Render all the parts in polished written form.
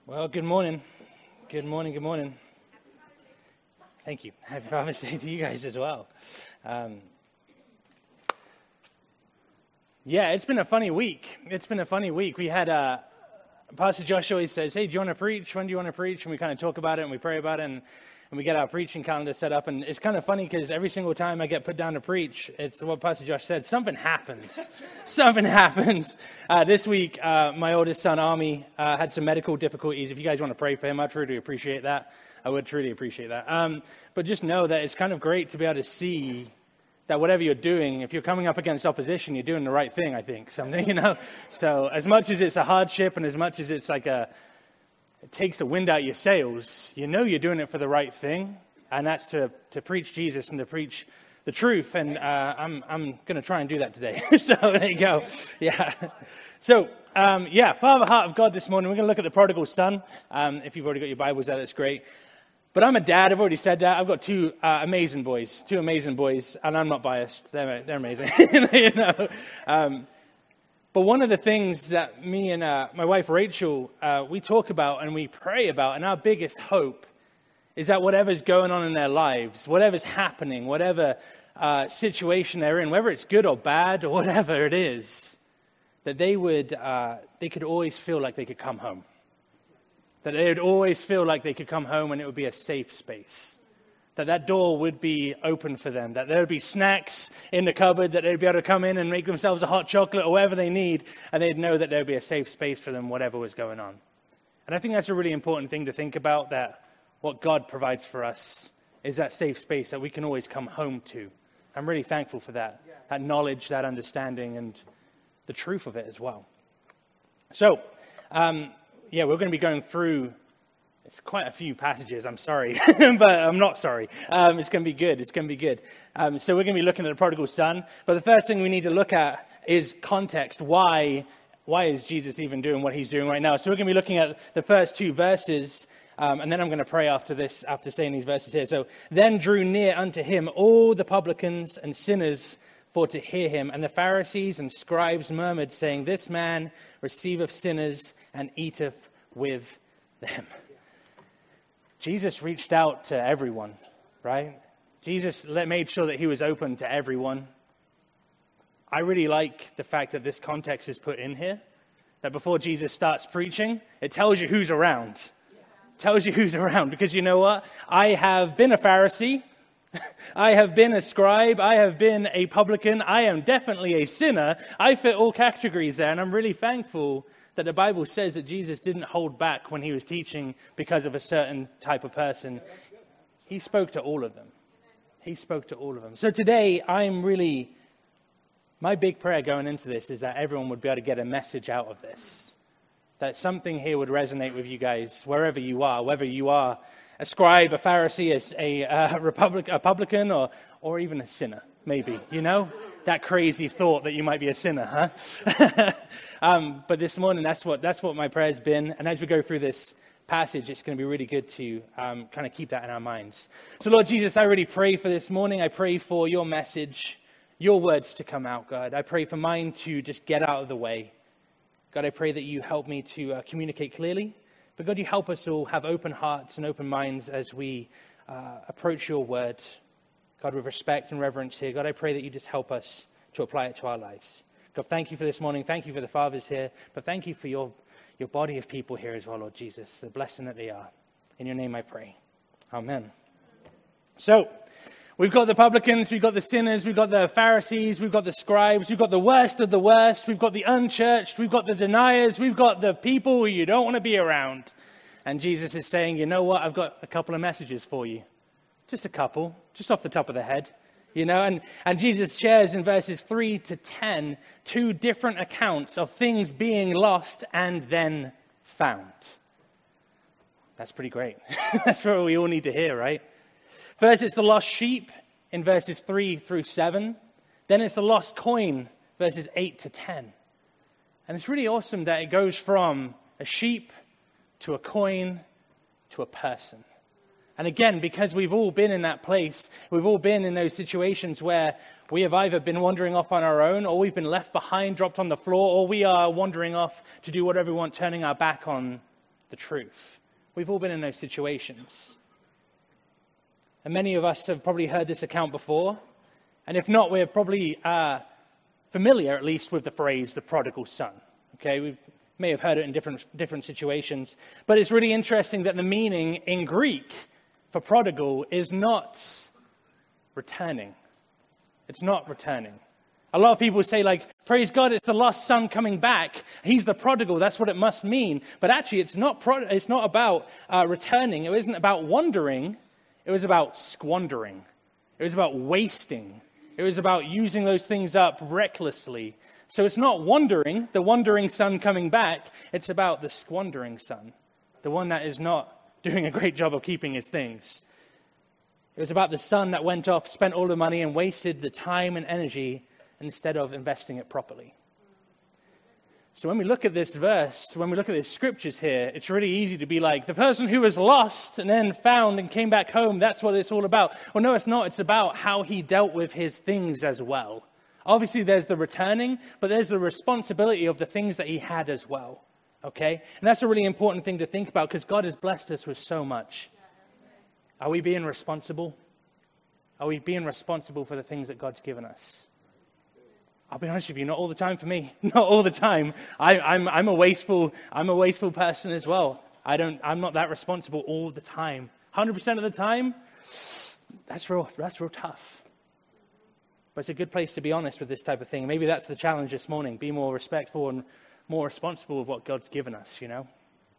Well, good morning. Good morning. Good morning. Thank you. Happy Father's Day to you guys as well. It's been a funny week. We had Pastor Josh always says, "Hey, do you want to preach? When do you want to preach?" And we kind of talk about it and we pray about it and we get our preaching calendar set up. And it's kind of funny because every single time I get put down to preach, it's what Pastor Josh said. Something happens. This week, my oldest son, Army, had some medical difficulties. If you guys want to pray for him, I'd truly appreciate that. I would truly appreciate that. But just know that it's kind of great to be able to see that whatever you're doing, if you're coming up against opposition, you're doing the right thing, I think. So as much as it's a hardship and as much as it's like it takes the wind out your sails, you know you're doing it for the right thing, and that's to preach Jesus and to preach the truth. And I'm going to try and do that today. So there you go. Yeah. So, Father, Heart of God this morning, we're going to look at the prodigal son. If you've already got your Bibles there, that's great. But I'm a dad. I've already said that. I've got two amazing boys, and I'm not biased. They're amazing. But one of the things that me and my wife Rachel, we talk about and we pray about, and our biggest hope is that whatever's going on in their lives, whatever's happening, whatever situation they're in, whether it's good or bad or whatever it is, that they could always feel like they could come home. That they would always feel like they could come home and it would be a safe space. That door would be open for them. That there would be snacks in the cupboard, that they'd be able to come in and make themselves a hot chocolate or whatever they need, and they'd know that there would be a safe space for them, whatever was going on. And I think that's a really important thing to think about, that what God provides for us is that safe space that we can always come home to. I'm really thankful for that knowledge, that understanding, and the truth of it as well. So, we're going to be going through, it's quite a few passages, I'm sorry, but I'm not sorry. It's going to be good. So we're going to be looking at the prodigal son. But the first thing we need to look at is context. Why is Jesus even doing what he's doing right now? So we're going to be looking at the first two verses, and then I'm going to pray after saying these verses here. So, then drew near unto him all the publicans and sinners for to hear him. And the Pharisees and scribes murmured, saying, This man receiveth sinners and eateth with them. Jesus reached out to everyone, right? Jesus made sure that he was open to everyone. I really like the fact that this context is put in here, that before Jesus starts preaching, it tells you who's around. Because you know what? I have been a Pharisee. I have been a scribe. I have been a publican. I am definitely a sinner. I fit all categories there, and I'm really thankful that the Bible says that Jesus didn't hold back when he was teaching because of a certain type of person. He spoke to all of them. So today, my big prayer going into this is that everyone would be able to get a message out of this. That something here would resonate with you guys, wherever you are, whether you are a scribe, a Pharisee, a publican, or even a sinner, maybe, that crazy thought that you might be a sinner, huh? But this morning, that's what my prayer's been. And as we go through this passage, it's going to be really good to kind of keep that in our minds. So Lord Jesus, I really pray for this morning. I pray for your message, your words to come out, God. I pray for mine to just get out of the way. God, I pray that you help me to communicate clearly. But God, you help us all have open hearts and open minds as we approach your word. God, with respect and reverence here. God, I pray that you just help us to apply it to our lives. God, thank you for this morning. Thank you for the fathers here. But thank you for your body of people here as well, Lord Jesus, the blessing that they are. In your name I pray. Amen. So, we've got the publicans, we've got the sinners, we've got the Pharisees, we've got the scribes, we've got the worst of the worst, we've got the unchurched, we've got the deniers, we've got the people who you don't want to be around. And Jesus is saying, you know what, I've got a couple of messages for you. Just a couple, just off the top of the head. And Jesus shares in verses 3 to 10, two different accounts of things being lost and then found. That's pretty great. That's what we all need to hear, right? First, it's the lost sheep in verses 3 through 7. Then it's the lost coin, verses 8 to 10. And it's really awesome that it goes from a sheep to a coin to a person. And again, because we've all been in that place, we've all been in those situations where we have either been wandering off on our own, or we've been left behind, dropped on the floor, or we are wandering off to do whatever we want, turning our back on the truth. We've all been in those situations. And many of us have probably heard this account before. And if not, we're probably familiar, at least, with the phrase, the prodigal son. Okay, we may have heard it in different situations. But it's really interesting that the meaning in Greek for prodigal is not returning. It's not returning. A lot of people say, like, praise God, it's the lost son coming back. He's the prodigal. That's what it must mean. But actually, it's not about returning. It wasn't about wandering. It was about squandering. It was about wasting. It was about using those things up recklessly. So it's not wandering, the wandering son coming back. It's about the squandering son, the one that is not doing a great job of keeping his things. It was about the son that went off, spent all the money, and wasted the time and energy instead of investing it properly. So when we look at this verse, when we look at the scriptures here, it's really easy to be like, the person who was lost and then found and came back home, that's what it's all about. Well, no, it's not. It's about how he dealt with his things as well. Obviously, there's the returning, but there's the responsibility of the things that he had as well. Okay? And that's a really important thing to think about because God has blessed us with so much. Are we being responsible? Are we being responsible for the things that God's given us? I'll be honest with you, not all the time for me. Not all the time. I'm a wasteful person as well. I'm not that responsible all the time. 100% of the time, that's real tough. But it's a good place to be honest with this type of thing. Maybe that's the challenge this morning. Be more respectful and more responsible of what God's given us, you know.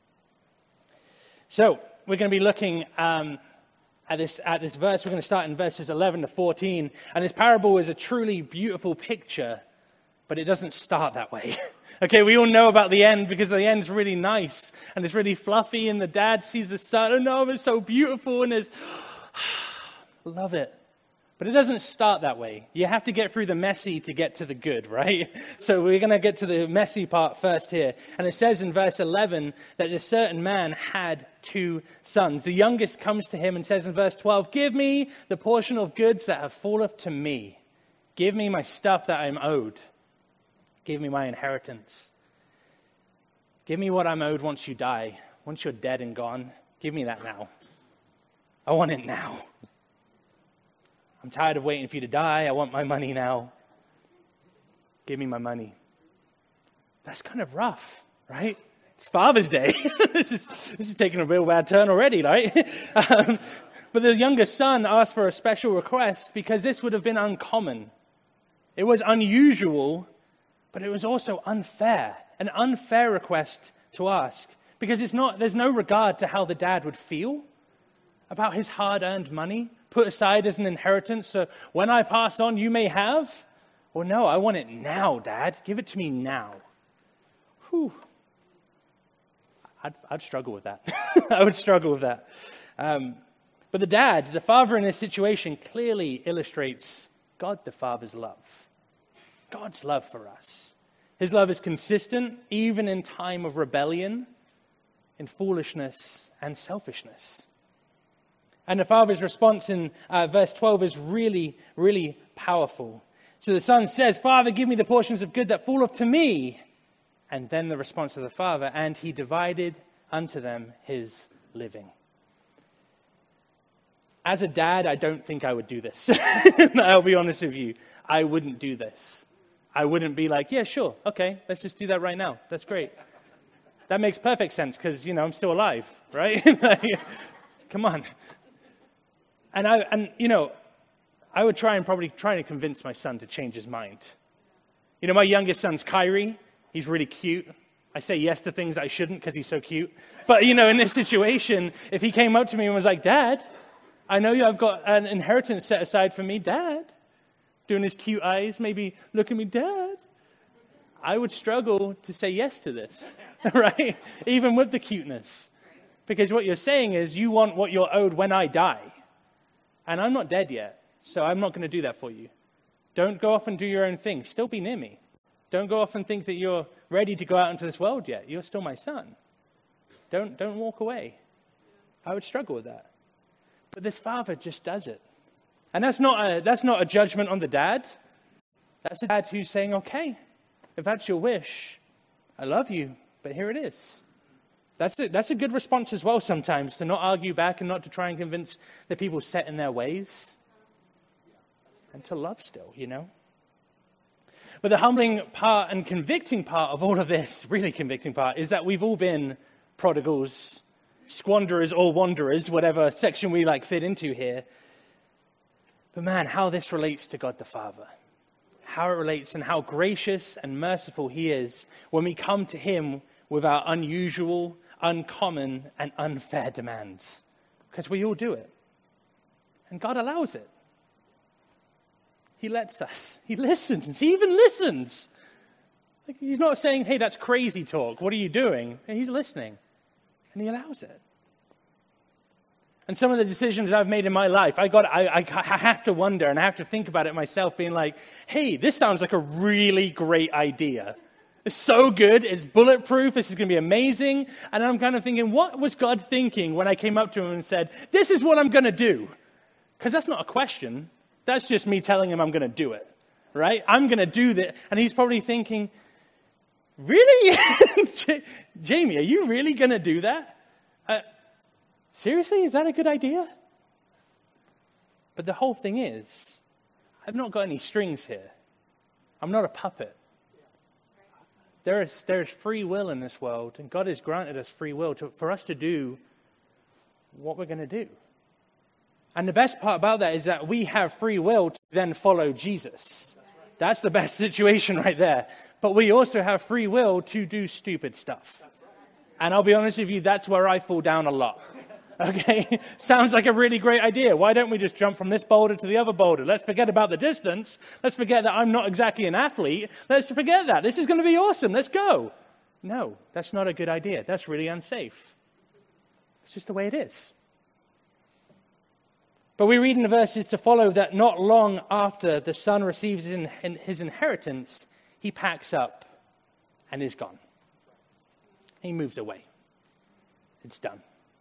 So we're going to be looking at this verse. We're going to start in verses 11 to 14. And this parable is a truly beautiful picture, but it doesn't start that way. Okay, we all know about the end because the end's really nice and it's really fluffy and the dad sees the son. Oh no, it's so beautiful and there's, love it. But it doesn't start that way. You have to get through the messy to get to the good, right? So we're going to get to the messy part first here. And it says in verse 11 that a certain man had 2 sons. The youngest comes to him and says in verse 12, give me the portion of goods that have falleth to me. Give me my stuff that I'm owed. Give me my inheritance. Give me what I'm owed once you die. Once you're dead and gone, give me that now. I want it now. I'm tired of waiting for you to die. I want my money now. Give me my money. That's kind of rough, right? It's Father's Day. This is taking a real bad turn already, right? But the youngest son asked for a special request because this would have been uncommon. It was unusual, but it was also unfair. An unfair request to ask because there's no regard to how the dad would feel about his hard-earned money put aside as an inheritance, so when I pass on, you may have. Or no, I want it now, Dad. Give it to me now. Whew. I'd struggle with that. I would struggle with that. But the father in this situation clearly illustrates God the Father's love. God's love for us. His love is consistent, even in time of rebellion, in foolishness and selfishness. And the father's response in verse 12 is really, really powerful. So the son says, Father, give me the portions of good that falleth to me. And then the response of the father, and he divided unto them his living. As a dad, I don't think I would do this. I'll be honest with you. I wouldn't do this. I wouldn't be like, yeah, sure. Okay, let's just do that right now. That's great. That makes perfect sense because, I'm still alive, right? Come on. And I would try to convince my son to change his mind. My youngest son's Kyrie. He's really cute. I say yes to things I shouldn't because he's so cute. But, in this situation, if he came up to me and was like, Dad, I know I've got an inheritance set aside for me, Dad. Doing his cute eyes, maybe look at me, Dad. I would struggle to say yes to this, right? Even with the cuteness. Because what you're saying is you want what you're owed when I die. And I'm not dead yet, so I'm not going to do that for you. Don't go off and do your own thing. Still be near me. Don't go off and think that you're ready to go out into this world yet. You're still my son. Don't walk away. I would struggle with that. But this father just does it. And that's not a judgment on the dad. That's a dad who's saying, okay, if that's your wish, I love you, but here it is. That's a good response as well sometimes, to not argue back and not to try and convince the people set in their ways. And to love still, But the humbling part and convicting part of all of this, really convicting part, is that we've all been prodigals, squanderers or wanderers, whatever section we fit into here. But man, how this relates to God the Father. How it relates and how gracious and merciful he is when we come to him with our unusual, uncommon, and unfair demands. Because we all do it. And God allows it. He lets us. He listens. He even listens. He's not saying, hey, that's crazy talk. What are you doing? He's listening. And he allows it. And some of the decisions I've made in my life, I have to wonder and I have to think about it myself, being like, hey, this sounds like a really great idea. It's so good. It's bulletproof. This is going to be amazing. And I'm kind of thinking, what was God thinking when I came up to him and said, this is what I'm going to do? Because that's not a question. That's just me telling him I'm going to do it, right? I'm going to do that. And he's probably thinking, really? Jamie, are you really going to do that? Seriously? Is that a good idea? But the whole thing is, I've not got any strings here. I'm not a puppet. There is free will in this world, and God has granted us free will for us to do what we're going to do. And the best part about that is that we have free will to then follow Jesus. That's the best situation right there. But we also have free will to do stupid stuff. And I'll be honest with you, that's where I fall down a lot. Okay? Sounds like a really great idea. Why don't we just jump from this boulder to the other boulder? Let's forget about the distance. Let's forget that I'm not exactly an athlete. Let's forget that. This is going to be awesome. Let's go. No, that's not a good idea. That's really unsafe. It's just the way it is. But we read in the verses to follow that not long after the son receives his inheritance, he packs up and is gone. He moves away. It's done.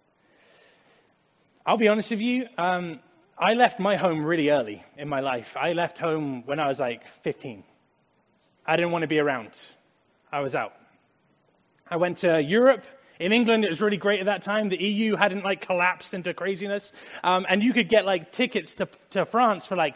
I'll be honest with you, I left my home really early in my life. I left home when I was 15. I didn't want to be around. I was out. I went to Europe. In England, it was really great at that time. The EU hadn't collapsed into craziness. And you could get tickets to France for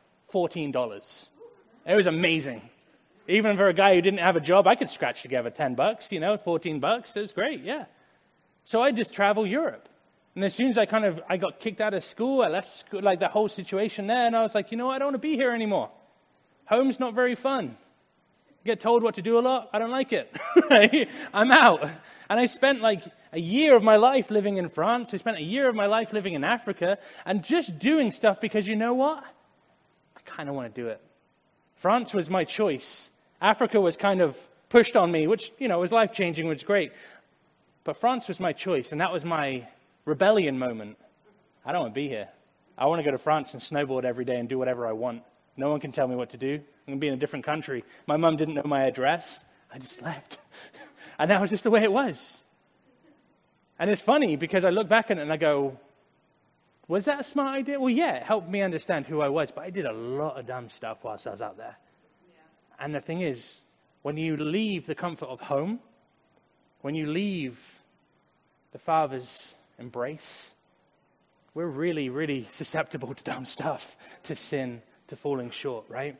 $14. It was amazing. Even for a guy who didn't have a job, I could scratch together $10, $14. It was great, yeah. So I just traveled Europe. And as soon as I got kicked out of school, I left school, the whole situation there, and I was like, I don't want to be here anymore. Home's not very fun. Get told what to do a lot. I don't like it. I'm out. And I spent a year of my life living in France. I spent a year of my life living in Africa and just doing stuff because you know what? I kind of want to do it. France was my choice. Africa was kind of pushed on me, which, was life-changing, which was great. But France was my choice, and that was my rebellion moment. I don't want to be here. I want to go to France and snowboard every day and do whatever I want. No one can tell me what to do. I'm going to be in a different country. My mum didn't know my address. I just left. And that was just the way it was. And it's funny because I look back at it and I go, was that a smart idea? Well, yeah, it helped me understand who I was, but I did a lot of dumb stuff whilst I was out there. Yeah. And the thing is, when you leave the comfort of home, when you leave the Father's embrace, we're really, really susceptible to dumb stuff, to sin, to falling short, right?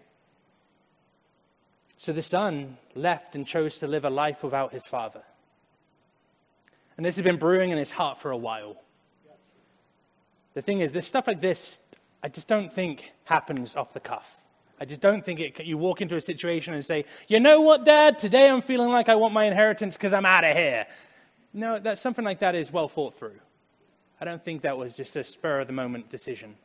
So the son left and chose to live a life without his father. And this has been brewing in his heart for a while. The thing is, there's stuff like this, I just don't think happens off the cuff. I just don't think you walk into a situation and say, you know what, Dad, today I'm feeling like I want my inheritance because I'm out of here. No, something like that is well thought through. I don't think that was just a spur-of-the-moment decision.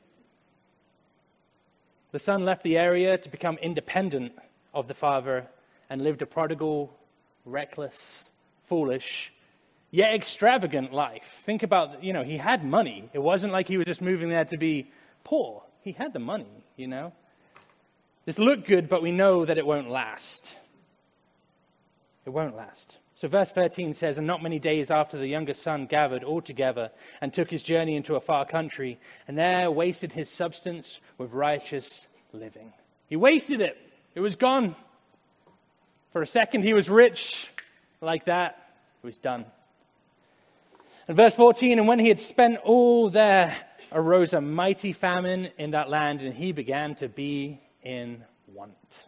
The son left the area to become independent of the father and lived a prodigal, reckless, foolish, yet extravagant life. Think about, he had money. It wasn't like he was just moving there to be poor. He had the money, This looked good, but we know that it won't last. It won't last. So verse 13 says, and not many days after the younger son gathered all together and took his journey into a far country, and there wasted his substance with righteous living. He wasted it. It was gone. For a second he was rich. Like that, it was done. In verse 14, and when he had spent all there arose a mighty famine in that land, and he began to be in want.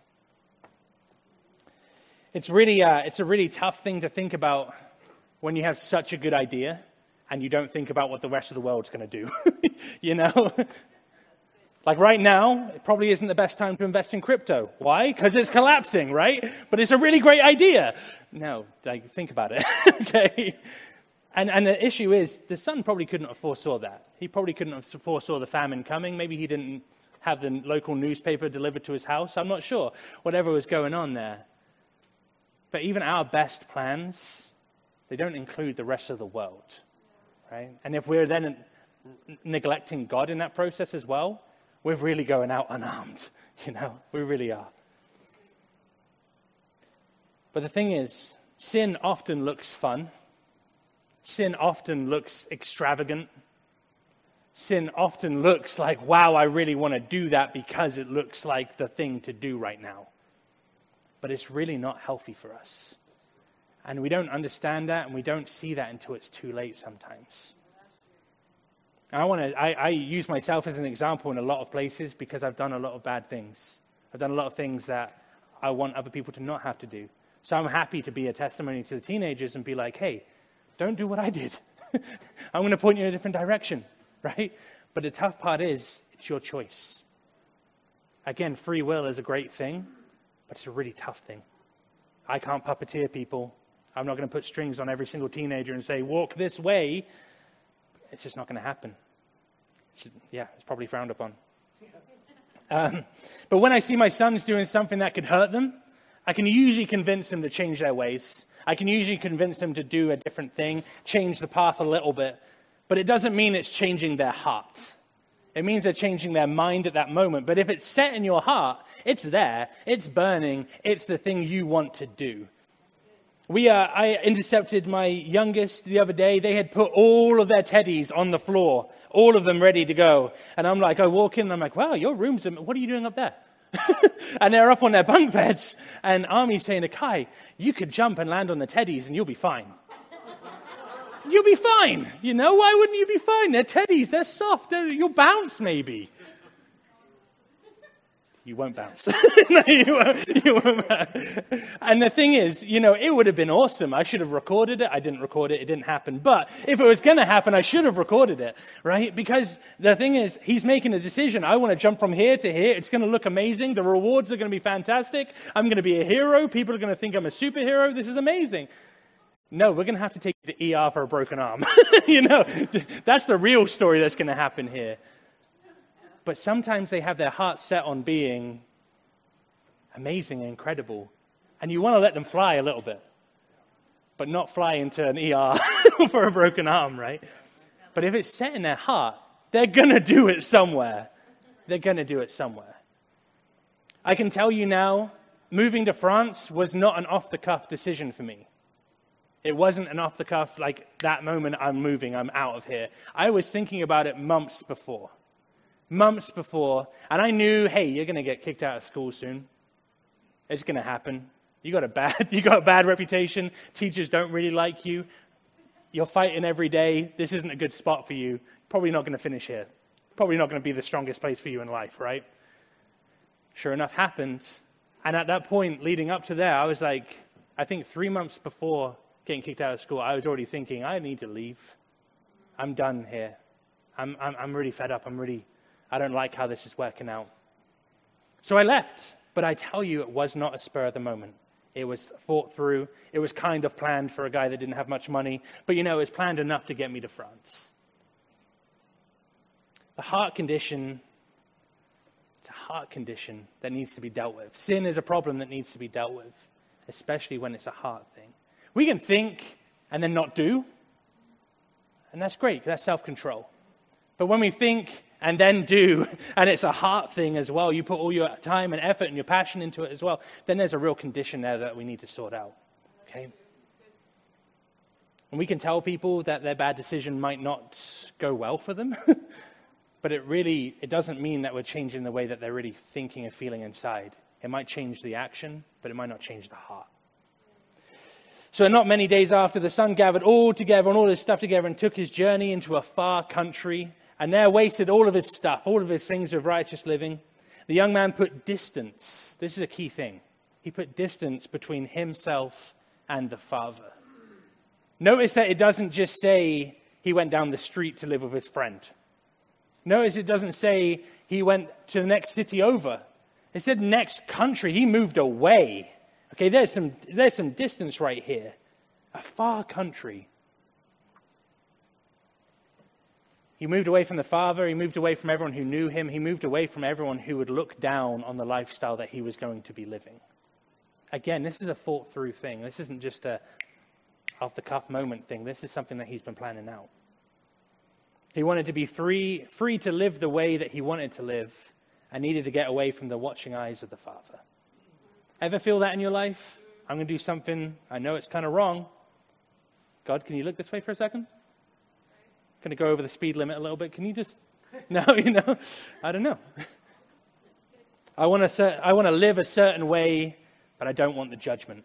It's a really tough thing to think about when you have such a good idea and you don't think about what the rest of the world's going to do. You know? Like right now, it probably isn't the best time to invest in crypto. Why? Because it's collapsing, right? But it's a really great idea. No, like, think about it. Okay? And the issue is, the son probably couldn't have foresaw that. He probably couldn't have foresaw the famine coming. Maybe he didn't have the local newspaper delivered to his house. I'm not sure. Whatever was going on there. But even our best plans, they don't include the rest of the world, right? And if we're then neglecting God in that process as well, we're really going out unarmed, you know? We really are. But the thing is, sin often looks fun. Sin often looks extravagant. Sin often looks like, wow, I really want to do that because it looks like the thing to do right now. But it's really not healthy for us. And we don't understand that, and we don't see that until it's too late sometimes. And I use myself as an example in a lot of places because I've done a lot of bad things. I've done a lot of things that I want other people to not have to do. So I'm happy to be a testimony to the teenagers and be like, hey, don't do what I did. I'm going to point you in a different direction, right? But the tough part is, it's your choice. Again, free will is a great thing, but it's a really tough thing. I can't puppeteer people. I'm not going to put strings on every single teenager and say, walk this way. It's just not going to happen. It's probably frowned upon. But when I see my sons doing something that could hurt them, I can usually convince them to change their ways. I can usually convince them to do a different thing, change the path a little bit. But it doesn't mean it's changing their heart. It means they're changing their mind at that moment. But if it's set in your heart, it's there, it's burning, it's the thing you want to do. I intercepted my youngest the other day. They had put all of their teddies on the floor, all of them ready to go. And I'm like, I walk in and I'm like, wow, your room's, what are you doing up there? And they're up on their bunk beds. And Army's saying to Kai, you could jump and land on the teddies and you'll be fine. You'll be fine. You know, why wouldn't you be fine? They're teddies, they're soft, you'll bounce maybe. You won't bounce. No, you won't bounce. And the thing is, you know, it would have been awesome. I should have recorded it. I didn't record it. It didn't happen. But if it was going to happen, I should have recorded it, right? Because the thing is, he's making a decision. I want to jump from here to here. It's going to look amazing. The rewards are going to be fantastic. I'm going to be a hero. People are going to think I'm a superhero. This is amazing. No, we're going to have to take you to ER for a broken arm. You know, that's the real story that's going to happen here. But sometimes they have their heart set on being amazing and incredible. And you want to let them fly a little bit, but not fly into an ER for a broken arm, right? But if it's set in their heart, they're going to do it somewhere. They're going to do it somewhere. I can tell you now, moving to France was not an off-the-cuff decision for me. It wasn't an off-the-cuff, like that moment I'm moving, I'm out of here. I was thinking about it months before, and I knew, hey, you're going to get kicked out of school soon. It's going to happen. You got a bad reputation. Teachers don't really like you. You're fighting every day. This isn't a good spot for you. Probably not going to finish here. Probably not going to be the strongest place for you in life, right? Sure enough, happened. And at that point, leading up to there, I was like, I think 3 months before getting kicked out of school, I was already thinking, I need to leave. I'm done here. I'm really fed up. I don't like how this is working out. So I left. But I tell you, it was not a spur of the moment. It was thought through. It was kind of planned for a guy that didn't have much money. But, you know, it was planned enough to get me to France. The heart condition, it's a heart condition that needs to be dealt with. Sin is a problem that needs to be dealt with, especially when it's a heart thing. We can think and then not do. And that's great. That's self-control. But when we think and then do, and it's a heart thing as well, you put all your time and effort and your passion into it as well, then there's a real condition there that we need to sort out, okay? And we can tell people that their bad decision might not go well for them, but it doesn't mean that we're changing the way that they're really thinking and feeling inside. It might change the action, but it might not change the heart. So not many days after, the son gathered all together and all his stuff together and took his journey into a far country, and there wasted all of his stuff, all of his things of righteous living. The young man put distance. This is a key thing. He put distance between himself and the father. Notice that it doesn't just say he went down the street to live with his friend. Notice it doesn't say he went to the next city over. It said next country. He moved away. Okay, there's some distance right here. A far country. He moved away from the father. He moved away from everyone who knew him. He moved away from everyone who would look down on the lifestyle that he was going to be living. Again, this is a thought through thing. This isn't just a off-the-cuff moment thing. This is something that he's been planning out. He wanted to be free to live the way that he wanted to live, and needed to get away from the watching eyes of the Father. Ever feel that in your life? I'm going to do something, I know it's kind of wrong. God, can you look this way for a second? Going to go over the speed limit a little bit. Can you just, no, I don't know. I want to live a certain way, but I don't want the judgment.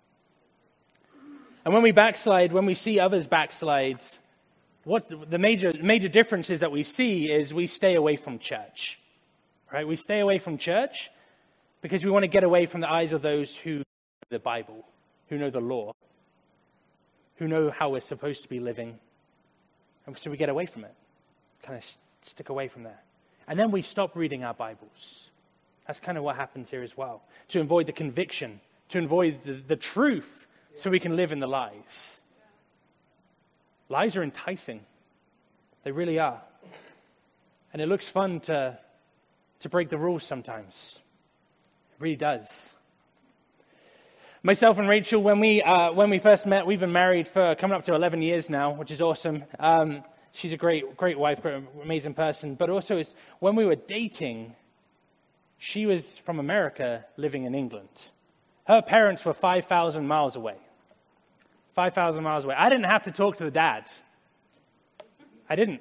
And when we backslide, when we see others backslide, what the major differences that we see is we stay away from church. Right? We stay away from church because we want to get away from the eyes of those who know the Bible, who know the law, who know how we're supposed to be living. And so we get away from it, kind of stick away from there. And then we stop reading our Bibles. That's kind of what happens here as well, to avoid the conviction, to avoid the truth, so we can live in the lies. Lies are enticing. They really are. And it looks fun to break the rules sometimes. It really does. Myself and Rachel, when we first met, we've been married for coming up to 11 years now, which is awesome. She's a great wife, great, amazing person. But also, when we were dating, she was from America living in England. Her parents were 5,000 miles away. 5,000 miles away. I didn't have to talk to the dad. I didn't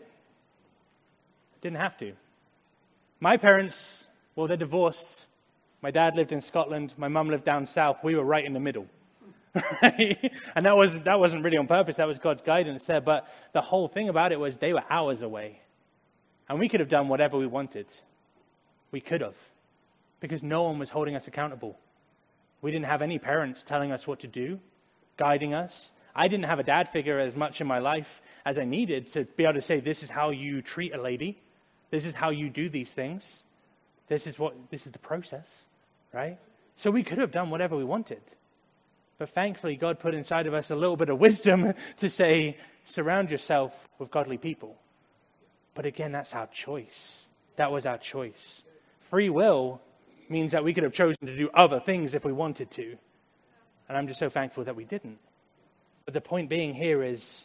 have to. My parents, well, they're divorced. My dad lived in Scotland. My mum lived down south. We were right in the middle. Right? And that wasn't really on purpose. That was God's guidance there. But the whole thing about it was they were hours away. And we could have done whatever we wanted. We could have. Because no one was holding us accountable. We didn't have any parents telling us what to do, guiding us. I didn't have a dad figure as much in my life as I needed to be able to say, this is how you treat a lady. This is how you do these things. This is the process, right? So we could have done whatever we wanted. But thankfully, God put inside of us a little bit of wisdom to say, surround yourself with godly people. But again, that's our choice. That was our choice. Free will means that we could have chosen to do other things if we wanted to. And I'm just so thankful that we didn't. But the point being here is,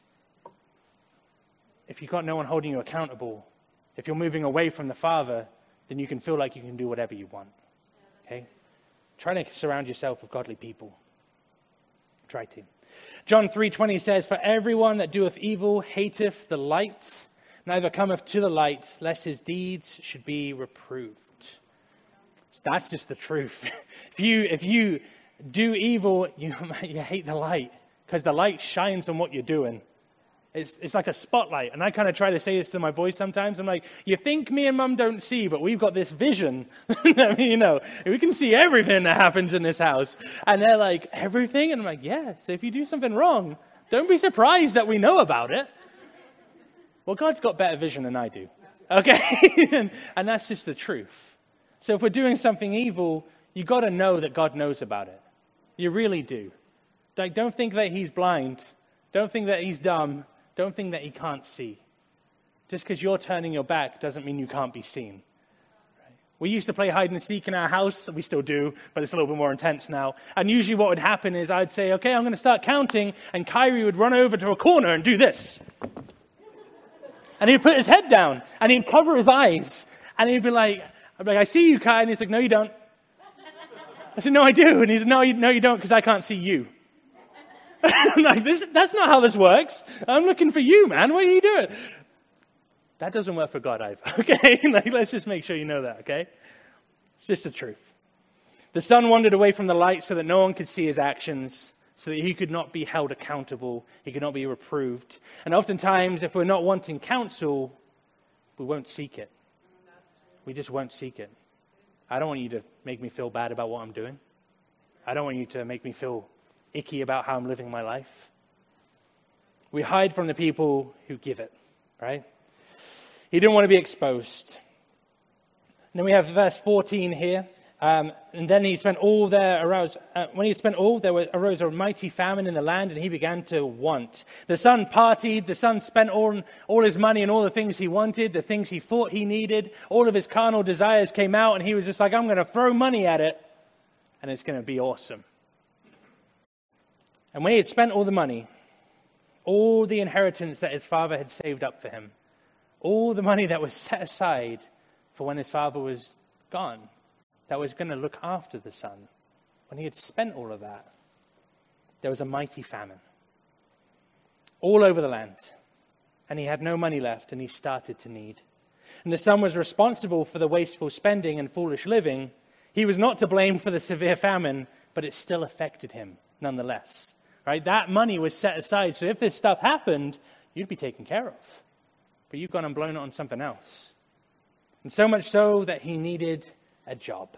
if you've got no one holding you accountable, if you're moving away from the Father, then you can feel like you can do whatever you want. Okay? Try to surround yourself with godly people. Try to. John 3:20 says, for everyone that doeth evil hateth the light, neither cometh to the light, lest his deeds should be reproved. That's just the truth. If you do evil, you hate the light, because the light shines on what you're doing. It's like a spotlight. And I kind of try to say this to my boys sometimes. I'm like, you think me and Mum don't see, but we've got this vision. We can see everything that happens in this house. And they're like, everything? And I'm like, yeah. So if you do something wrong, don't be surprised that we know about it. Well, God's got better vision than I do. Okay? and that's just the truth. So if we're doing something evil, you got to know that God knows about it. You really do. Like, don't think that he's blind. Don't think that he's dumb. Don't think that he can't see. Just because you're turning your back doesn't mean you can't be seen. Right? We used to play hide and seek in our house. We still do, but it's a little bit more intense now. And usually what would happen is I'd say, okay, I'm going to start counting, and Kyrie would run over to a corner and do this. And he'd put his head down, and he'd cover his eyes, and he'd be like, I'd be like, I see you, Kai. And he's like, no, you don't. I said, no, I do. And he's like, no, you don't, because I can't see you. I'm like, that's not how this works. I'm looking for you, man. What are you doing? That doesn't work for God either, okay? Let's just make sure you know that, okay? It's just the truth. The son wandered away from the light so that no one could see his actions. so that he could not be held accountable, he could not be reproved. And oftentimes, if we're not wanting counsel, we won't seek it. We just won't seek it. I don't want you to make me feel bad about what I'm doing. I don't want you to make me feel icky about how I'm living my life. We hide from the people who give it, right? He didn't want to be exposed. And then we have verse 14 here. And then he spent all there arose. When he spent all, arose a mighty famine in the land, and he began to want. The son partied. The son spent all his money and all the things he wanted, the things he thought he needed. All of his carnal desires came out, and he was just like, I'm going to throw money at it, and it's going to be awesome. And when he had spent all the money, all the inheritance that his father had saved up for him, all the money that was set aside for when his father was gone, that was going to look after the son, when he had spent all of that, there was a mighty famine all over the land, and he had no money left, and he started to need. And the son was responsible for the wasteful spending and foolish living. He was not to blame for the severe famine, but it still affected him nonetheless. Right? That money was set aside, so if this stuff happened, you'd be taken care of. But you've gone and blown it on something else. And so much so that he needed a job.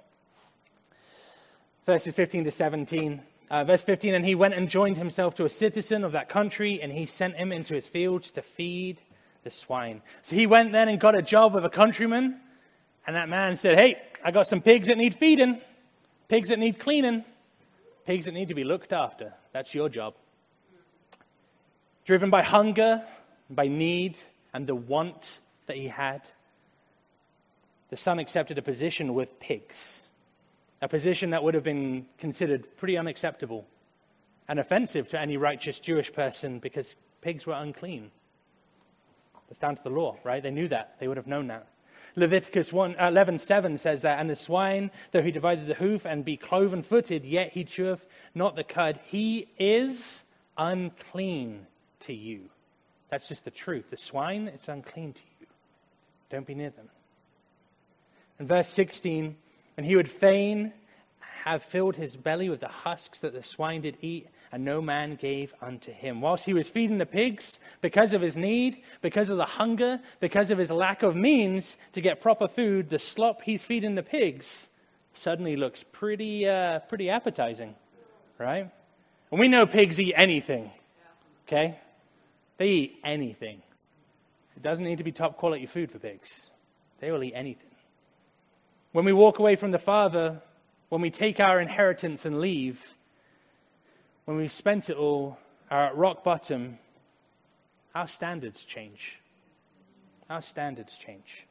Verses 15 to 17. Verse 15, and he went and joined himself to a citizen of that country, and he sent him into his fields to feed the swine. So he went then and got a job with a countryman, and that man said, hey, I got some pigs that need feeding, pigs that need cleaning, pigs that need to be looked after. That's your job. Driven by hunger, by need, and the want that he had, the son accepted a position with pigs, a position that would have been considered pretty unacceptable and offensive to any righteous Jewish person because pigs were unclean. It's down to the law, right? They knew that. They would have known that. Leviticus 11:7 says that, and the swine, though he divided the hoof and be cloven-footed, yet he cheweth not the cud. He is unclean to you. That's just the truth. The swine, it's unclean to you. Don't be near them. In verse 16, and he would fain have filled his belly with the husks that the swine did eat, and no man gave unto him. Whilst he was feeding the pigs, because of his need, because of the hunger, because of his lack of means to get proper food, the slop he's feeding the pigs suddenly looks pretty appetizing, right? And we know pigs eat anything, okay? They eat anything. It doesn't need to be top quality food for pigs. They will eat anything. When we walk away from the Father, when we take our inheritance and leave, when we've spent it all, are at rock bottom, our standards change. Our standards change.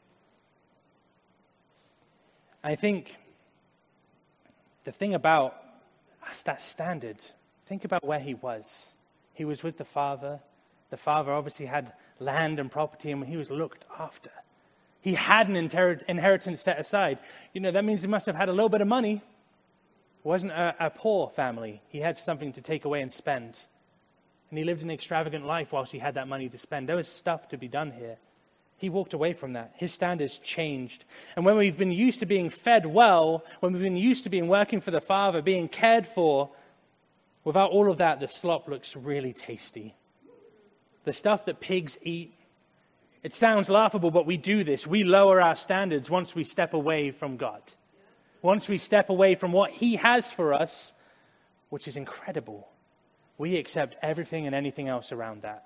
I think the thing about that standard, think about where he was. He was with the Father. The Father obviously had land and property, and he was looked after. He had an inheritance set aside. That means he must have had a little bit of money. It wasn't a poor family. He had something to take away and spend. And he lived an extravagant life whilst he had that money to spend. There was stuff to be done here. He walked away from that. His standards changed. And when we've been used to being fed well, when we've been used to being working for the Father, being cared for, without all of that, the slop looks really tasty. The stuff that pigs eat, it sounds laughable, but we do this. We lower our standards once we step away from God. Once we step away from what he has for us, which is incredible, we accept everything and anything else around that.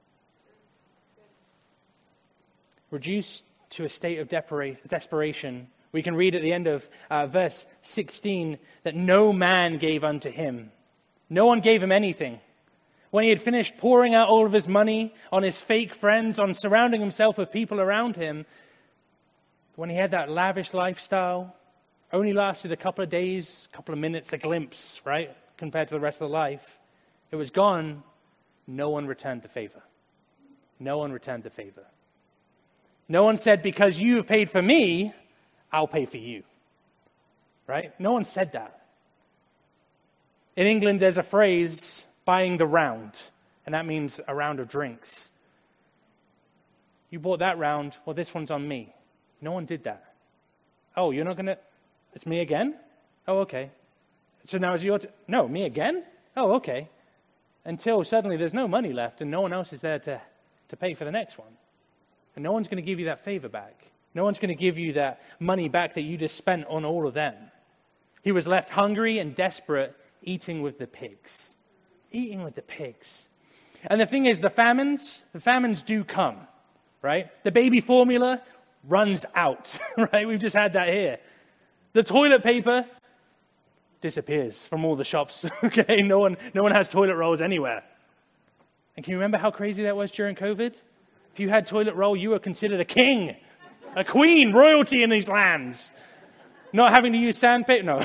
Reduced to a state of desperation, we can read at the end of verse 16 that no man gave unto him. No one gave him anything. When he had finished pouring out all of his money on his fake friends, on surrounding himself with people around him, when he had that lavish lifestyle, only lasted a couple of days, a couple of minutes, a glimpse, right, compared to the rest of the life. It was gone. No one returned the favor. No one returned the favor. No one said, because you have paid for me, I'll pay for you. Right? No one said that. In England, there's a phrase, buying the round, and that means a round of drinks. You bought that round, well, this one's on me. No one did that. Oh, you're not going to, it's me again? Oh, okay. So now it's your, no, me again? Oh, okay. Until suddenly there's no money left and no one else is there to pay for the next one. And no one's going to give you that favor back. No one's going to give you that money back that you just spent on all of them. He was left hungry and desperate, eating with the pigs. Eating with the pigs. And the thing is, the famines do come, right? The baby formula runs out, right? We've just had that here. The toilet paper disappears from all the shops, okay? No one has toilet rolls anywhere. And can you remember how crazy that was during COVID? If you had toilet roll, you were considered a king, a queen, royalty in these lands. Not having to use sandpaper, no.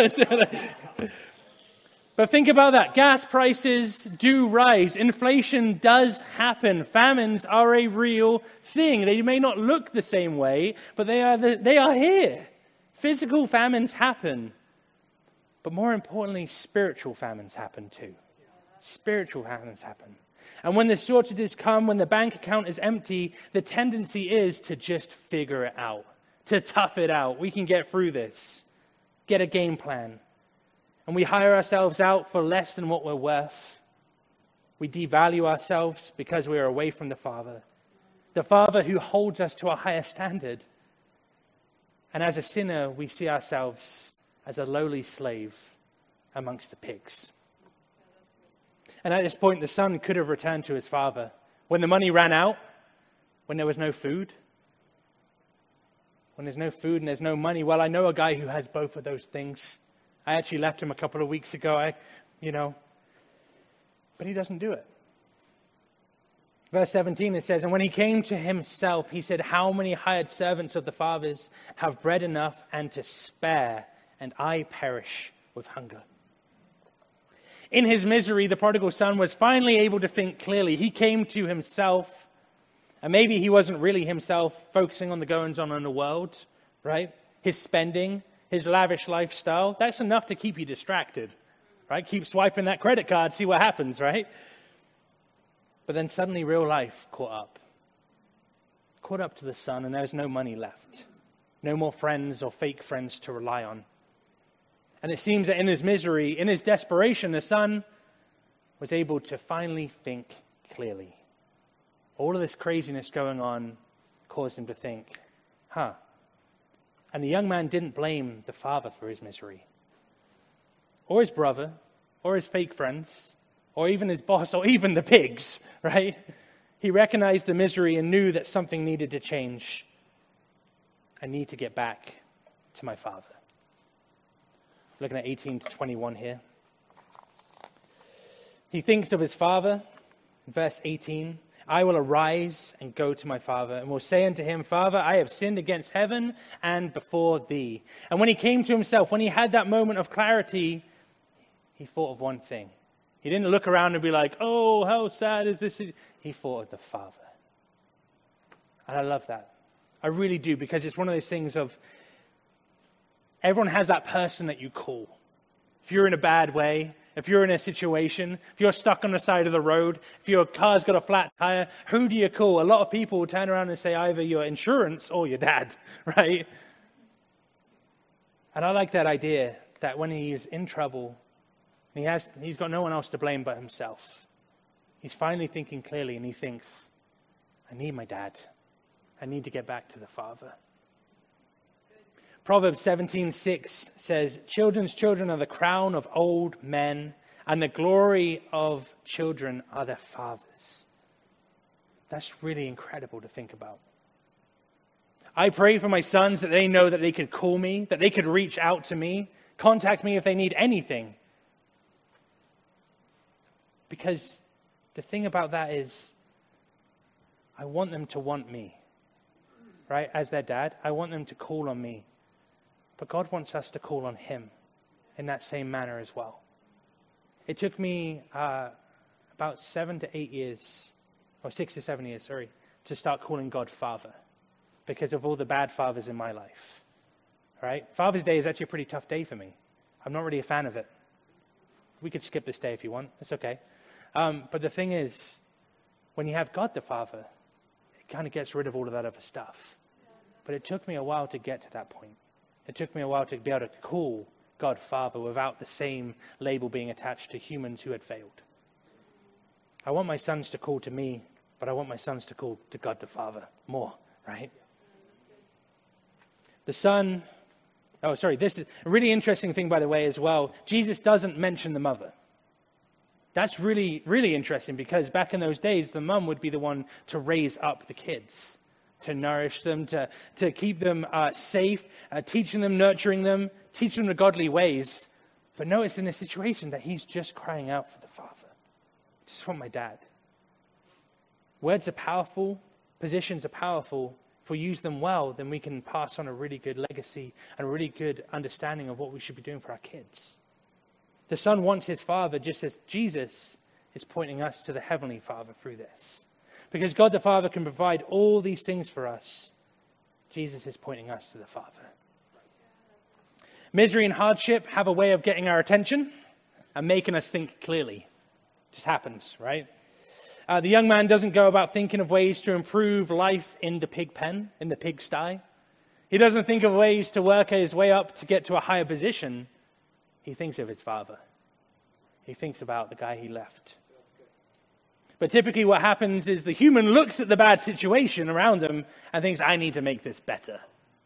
But think about that. Gas prices do rise. Inflation does happen. Famines are a real thing. They may not look the same way, but they are here. Physical famines happen. But more importantly, spiritual famines happen too. Spiritual famines happen. And when the shortages come, when the bank account is empty, the tendency is to just figure it out, to tough it out. We can get through this. Get a game plan. And we hire ourselves out for less than what we're worth. We devalue ourselves because we are away from the Father who holds us to a higher standard. And as a sinner, we see ourselves as a lowly slave amongst the pigs. And at this point, the son could have returned to his father. When the money ran out, when there was no food, when there's no food and there's no money, well, I know a guy who has both of those things. I actually left him a couple of weeks ago, but he doesn't do it. Verse 17, it says, and when he came to himself, he said, how many hired servants of the father's have bread enough and to spare, and I perish with hunger. In his misery, the prodigal son was finally able to think clearly. He came to himself, and maybe he wasn't really himself, focusing on the goings-on in the world, right? His spending, his lavish lifestyle, that's enough to keep you distracted, right? Keep swiping that credit card, see what happens, right? But then suddenly real life caught up to the son, and there's no money left. No more friends or fake friends to rely on. And it seems that in his misery, in his desperation, the son was able to finally think clearly. All of this craziness going on caused him to think, And the young man didn't blame the father for his misery, or his brother, or his fake friends, or even his boss, or even the pigs, right? He recognized the misery and knew that something needed to change. I need to get back to my father. Looking at 18 to 21 here. He thinks of his father, verse 18, I will arise and go to my father, and will say unto him, Father, I have sinned against heaven and before thee. And when he came to himself, when he had that moment of clarity, he thought of one thing. He didn't look around and be like, oh, how sad is this? He thought of the Father. And I love that. I really do, because it's one of those things of, everyone has that person that you call. If you're in a bad way, if you're in a situation, if you're stuck on the side of the road, if your car's got a flat tire, who do you call? A lot of people will turn around and say either your insurance or your dad, right? And I like that idea that when he's in trouble, he's got no one else to blame but himself. He's finally thinking clearly, and he thinks, I need my dad. I need to get back to the Father. Proverbs 17:6 says, Children's children are the crown of old men, and the glory of children are their fathers. That's really incredible to think about. I pray for my sons that they know that they could call me, that they could reach out to me, contact me if they need anything. Because the thing about that is, I want them to want me, right? As their dad, I want them to call on me. But God wants us to call on him in that same manner as well. It took me about 7 to 8 years, or 6 to 7 years, to start calling God Father, because of all the bad fathers in my life, right? Father's Day is actually a pretty tough day for me. I'm not really a fan of it. We could skip this day if you want. It's okay. But the thing is, when you have God the Father, it kind of gets rid of all of that other stuff. But it took me a while to get to that point. It took me a while to be able to call God Father without the same label being attached to humans who had failed. I want my sons to call to me, but I want my sons to call to God the Father more, right? The Son, this is a really interesting thing, by the way, as well. Jesus doesn't mention the mother. That's really, really interesting because back in those days, the mum would be the one to raise up the kids, to nourish them, to keep them safe, teaching them, nurturing them, teaching them the godly ways. But notice in this situation that he's just crying out for the Father. I just want my dad. Words are powerful. Positions are powerful. If we use them well, then we can pass on a really good legacy and a really good understanding of what we should be doing for our kids. The Son wants his Father just as Jesus is pointing us to the Heavenly Father through this. Because God the Father can provide all these things for us. Jesus is pointing us to the Father. Misery and hardship have a way of getting our attention and making us think clearly. It just happens, right? The young man doesn't go about thinking of ways to improve life in the pig pen, in the pigsty. He doesn't think of ways to work his way up to get to a higher position. He thinks of his father. He thinks about the guy he left. But typically what happens is the human looks at the bad situation around them and thinks, I need to make this better.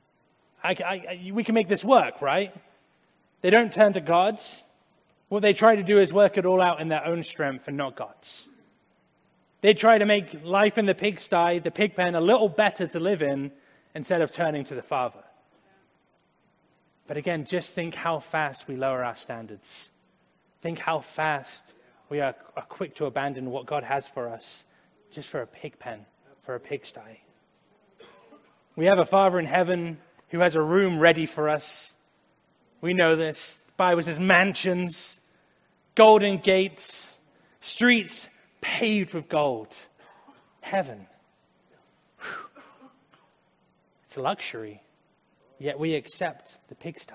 We can make this work, right? They don't turn to God. What they try to do is work it all out in their own strength and not God's. They try to make life in the pigsty, the pig pen, a little better to live in instead of turning to the Father. But again, just think how fast we lower our standards. Think how fast we are quick to abandon what God has for us just for a pig pen, for a pigsty. We have a Father in heaven who has a room ready for us. We know this. The Bible says mansions, golden gates, streets paved with gold. Heaven. Whew. It's a luxury. Yet we accept the pigsty.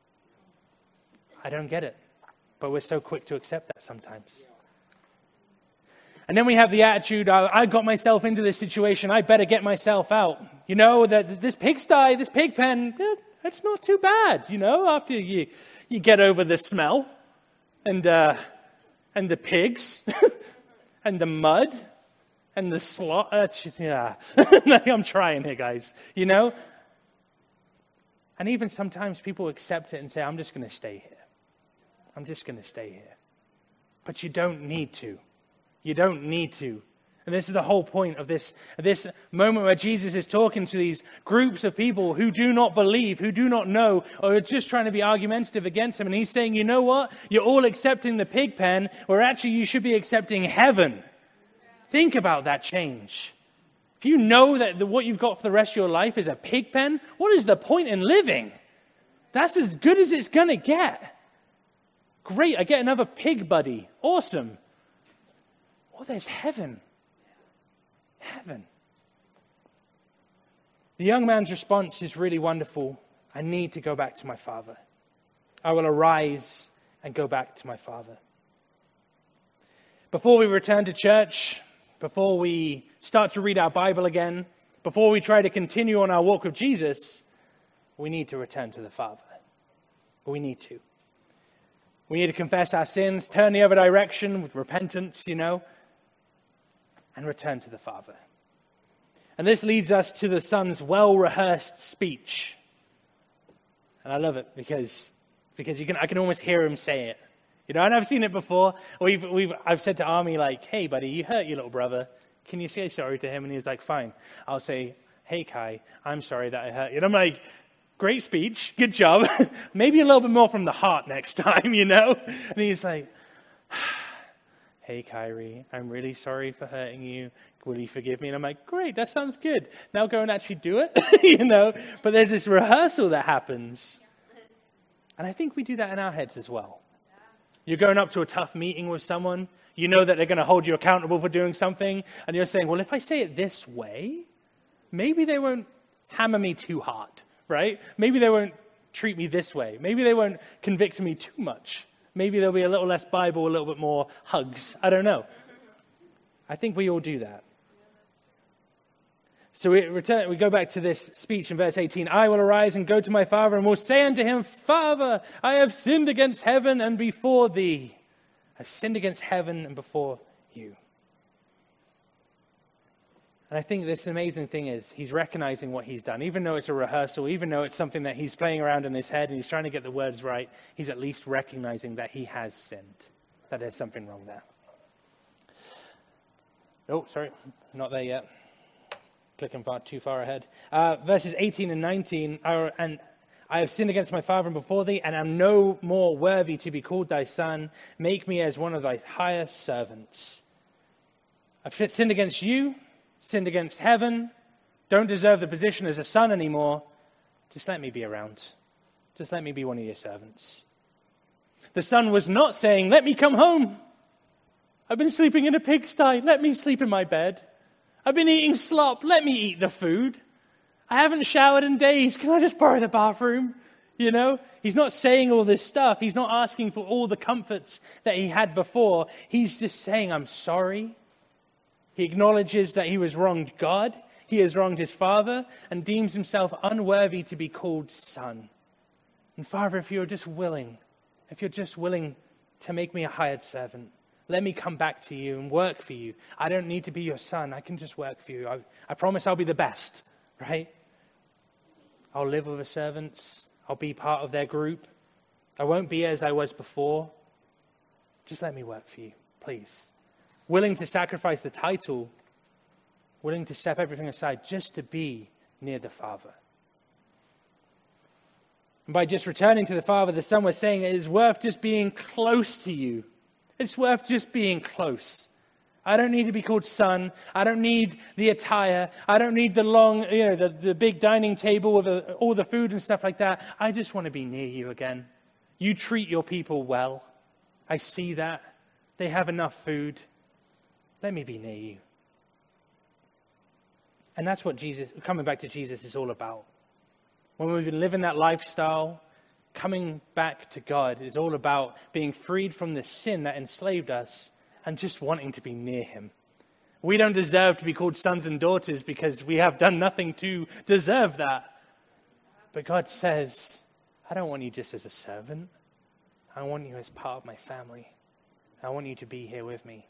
I don't get it. But we're so quick to accept that sometimes. And then we have the attitude, I got myself into this situation, I better get myself out. You know, that this pigsty, this pig pen, it's not too bad, you know, after you get over the smell and the pigs and the mud and the slot. Yeah, I'm trying here, guys, you know. And even sometimes people accept it and say, I'm just going to stay here. I'm just going to stay here. But you don't need to. You don't need to. And this is the whole point of this moment where Jesus is talking to these groups of people who do not believe, who do not know, or are just trying to be argumentative against him. And he's saying, you know what? You're all accepting the pig pen, where actually you should be accepting heaven. Think about that change. If you know that what you've got for the rest of your life is a pig pen, what is the point in living? That's as good as it's going to get. Great, I get another pig buddy. Awesome. Well, there's heaven. Heaven. The young man's response is really wonderful. I need to go back to my Father. I will arise and go back to my Father. Before we return to church, before we start to read our Bible again, before we try to continue on our walk with Jesus, we need to return to the Father. We need to. We need to confess our sins, turn the other direction with repentance, you know, and return to the Father. And this leads us to the Son's well-rehearsed speech. And I love it because I can almost hear him say it. You know, and I've seen it before. I've said to Army, like, hey, buddy, you hurt your little brother. Can you say sorry to him? And he's like, fine. I'll say, hey, Kai, I'm sorry that I hurt you. And I'm like, great speech. Good job. Maybe a little bit more from the heart next time, you know? And he's like, hey, Kyrie, I'm really sorry for hurting you. Will you forgive me? And I'm like, great, that sounds good. Now go and actually do it, you know? But there's this rehearsal that happens. And I think we do that in our heads as well. You're going up to a tough meeting with someone. You know that they're going to hold you accountable for doing something. And you're saying, well, if I say it this way, maybe they won't hammer me too hard, right? Maybe they won't treat me this way. Maybe they won't convict me too much. Maybe there'll be a little less Bible, a little bit more hugs. I don't know. I think we all do that. So we go back to this speech in verse 18. I will arise and go to my father and will say unto him, Father, I have sinned against heaven and before thee. I've sinned against heaven and before you. And I think this amazing thing is he's recognizing what he's done. Even though it's a rehearsal, even though it's something that he's playing around in his head and he's trying to get the words right, he's at least recognizing that he has sinned, that there's something wrong there. Oh, sorry, not there yet. Clicking too far ahead. Verses 18 and 19, and I have sinned against my father and before thee, and am no more worthy to be called thy son. Make me as one of thy highest servants. I've sinned against you, sinned against heaven, don't deserve the position as a son anymore. Just let me be around. Just let me be one of your servants. The son was not saying, let me come home. I've been sleeping in a pigsty. Let me sleep in my bed. I've been eating slop. Let me eat the food. I haven't showered in days. Can I just borrow the bathroom? You know, he's not saying all this stuff. He's not asking for all the comforts that he had before. He's just saying, I'm sorry. He acknowledges that he has wronged God, he has wronged his father, and deems himself unworthy to be called son. And Father, if you're just willing to make me a hired servant, let me come back to you and work for you. I don't need to be your son. I can just work for you. I promise I'll be the best, right? I'll live with the servants. I'll be part of their group. I won't be as I was before. Just let me work for you, please. Willing to sacrifice the title, willing to step everything aside just to be near the Father. And by just returning to the Father, the Son was saying it is worth just being close to you. It's worth just being close. I don't need to be called son. I don't need the attire. I don't need the long, the big dining table with all the food and stuff like that. I just want to be near you again. You treat your people well. I see that. They have enough food. Let me be near you. And that's what coming back to Jesus is all about. When we've been living that lifestyle, coming back to God is all about being freed from the sin that enslaved us and just wanting to be near him. We don't deserve to be called sons and daughters because we have done nothing to deserve that. But God says, I don't want you just as a servant. I want you as part of my family. I want you to be here with me.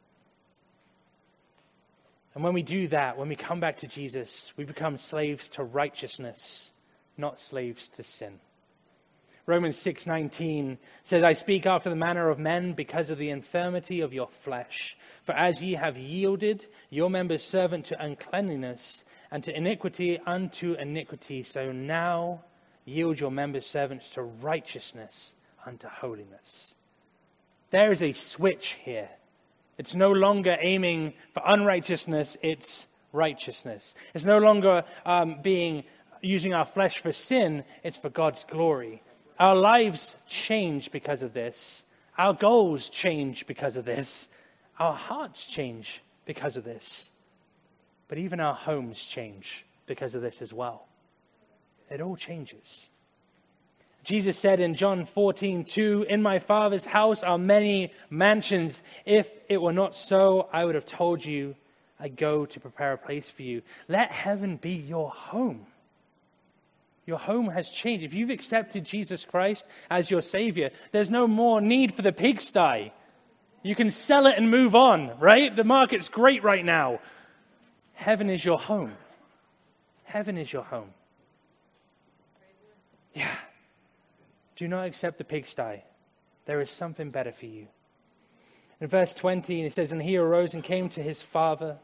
And when we do that, when we come back to Jesus, we become slaves to righteousness, not slaves to sin. Romans 6:19 says, I speak after the manner of men because of the infirmity of your flesh. For as ye have yielded your members servant to uncleanliness, and to iniquity unto iniquity, so now yield your members servants to righteousness unto holiness. There is a switch here. It's no longer aiming for unrighteousness, it's righteousness. It's no longer using our flesh for sin, it's for God's glory. Our lives change because of this. Our goals change because of this. Our hearts change because of this. But even our homes change because of this as well. It all changes. Jesus said in John 14:2, in my Father's house are many mansions. If it were not so, I would have told you, I go to prepare a place for you. Let heaven be your home. Your home has changed. If you've accepted Jesus Christ as your Savior, there's no more need for the pigsty. You can sell it and move on, right? The market's great right now. Heaven is your home. Heaven is your home. Yeah. Do not accept the pigsty. There is something better for you. In verse 20, it says, and he arose and came to his father.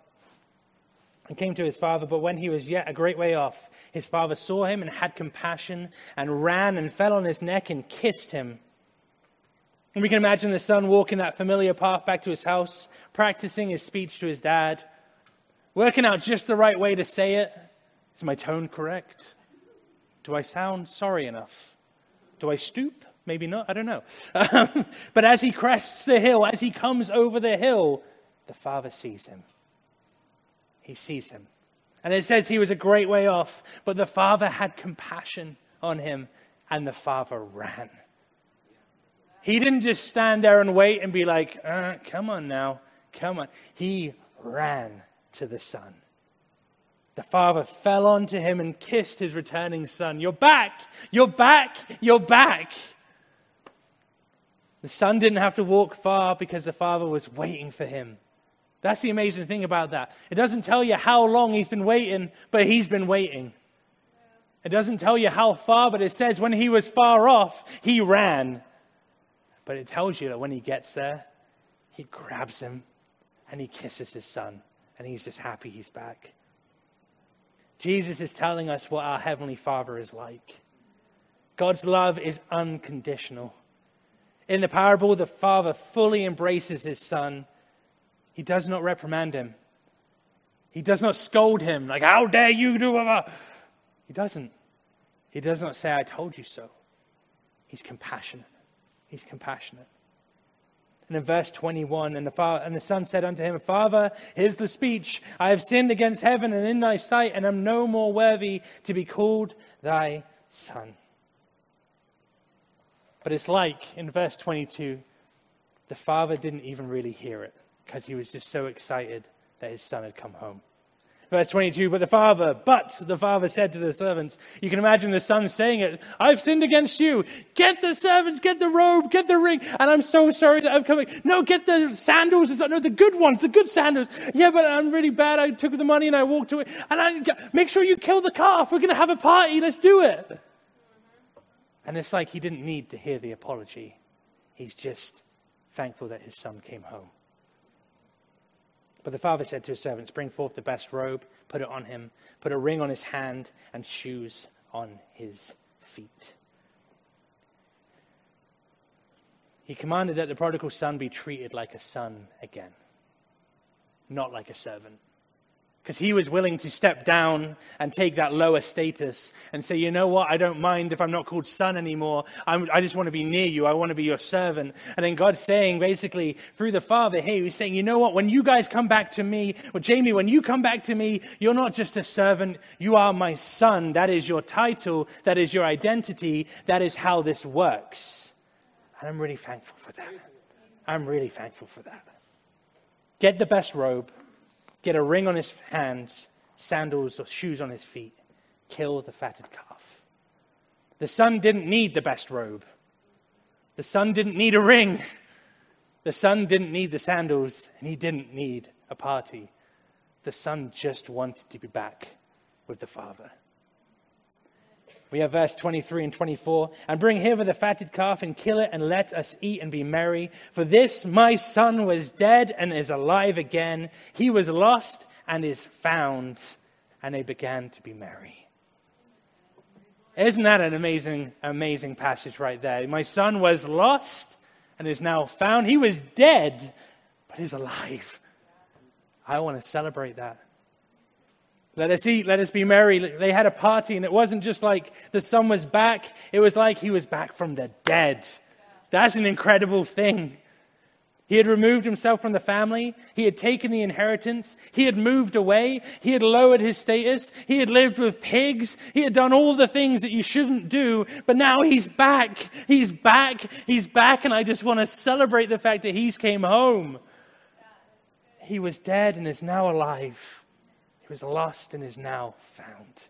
But when he was yet a great way off, his father saw him and had compassion and ran and fell on his neck and kissed him. And we can imagine the son walking that familiar path back to his house, practicing his speech to his dad, working out just the right way to say it. Is my tone correct? Do I sound sorry enough? Do I stoop? Maybe not. I don't know. But as he crests the hill, as he comes over the hill, the father sees him. He sees him. And it says he was a great way off, but the father had compassion on him, and the father ran. He didn't just stand there and wait and be like, come on now, come on. He ran to the son. The father fell onto him and kissed his returning son. You're back! You're back! You're back! The son didn't have to walk far because the father was waiting for him. That's the amazing thing about that. It doesn't tell you how long he's been waiting, but he's been waiting. It doesn't tell you how far, but it says when he was far off, he ran. But it tells you that when he gets there, he grabs him and he kisses his son. And he's just happy he's back. Jesus is telling us what our Heavenly Father is like. God's love is unconditional. In the parable, the father fully embraces his son. He does not reprimand him. He does not scold him like, how dare you do it? He doesn't. He does not say, I told you so. He's compassionate. He's compassionate. And in verse 21, and the son said unto him, Father, here's the speech. I have sinned against heaven and in thy sight, and am no more worthy to be called thy son. But it's like, in verse 22, the father didn't even really hear it because he was just so excited that his son had come home. Verse 22, but the father said to the servants, you can imagine the son saying it, I've sinned against you. Get the servants, get the robe, get the ring, and I'm so sorry that I'm coming. No, get the sandals. No, the good ones, the good sandals. Yeah, but I'm really bad. I took the money and I walked away. And make sure you kill the calf. We're going to have a party. Let's do it. And it's like he didn't need to hear the apology. He's just thankful that his son came home. But the father said to his servants, bring forth the best robe, put it on him, put a ring on his hand and shoes on his feet. He commanded that the prodigal son be treated like a son again, not like a servant. Because he was willing to step down and take that lower status and say, you know what, I don't mind if I'm not called son anymore. I just want to be near you. I want to be your servant. And then God's saying, basically, through the Father, hey, he's saying, you know what, when you guys come back to me, or Jamie, when you come back to me, you're not just a servant. You are my son. That is your title. That is your identity. That is how this works. And I'm really thankful for that. I'm really thankful for that. Get the best robe. Get a ring on his hands, sandals or shoes on his feet. Kill the fatted calf. The son didn't need the best robe. The son didn't need a ring. The son didn't need the sandals, and he didn't need a party. The son just wanted to be back with the father. We have verse 23 and 24. And bring hither the fatted calf and kill it and let us eat and be merry. For this my son was dead and is alive again. He was lost and is found. And they began to be merry. Isn't that an amazing, amazing passage right there? My son was lost and is now found. He was dead, but is alive. I want to celebrate that. Let us eat, let us be merry. They had a party, and it wasn't just like the son was back. It was like he was back from the dead. That's an incredible thing. He had removed himself from the family. He had taken the inheritance. He had moved away. He had lowered his status. He had lived with pigs. He had done all the things that you shouldn't do. But now he's back. He's back. He's back. And I just want to celebrate the fact that he's came home. He was dead and is now alive. He was lost and is now found.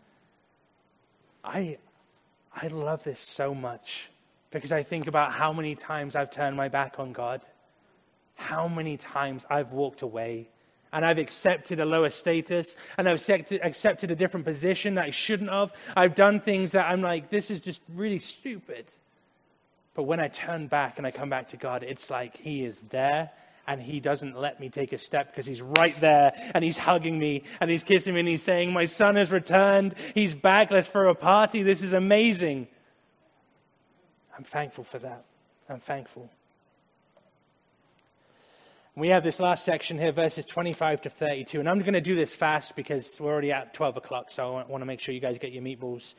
I love this so much because I think about how many times I've turned my back on God. How many times I've walked away and I've accepted a lower status and I've accepted a different position that I shouldn't have. I've done things that I'm like, this is just really stupid. But when I turn back and I come back to God, it's like he is there. And he doesn't let me take a step because he's right there and he's hugging me and he's kissing me and he's saying, my son has returned. He's back. Let's throw a party. This is amazing. I'm thankful for that. I'm thankful. We have this last section here, verses 25 to 32. And I'm going to do this fast because we're already at 12 o'clock. So I want to make sure you guys get your meatballs.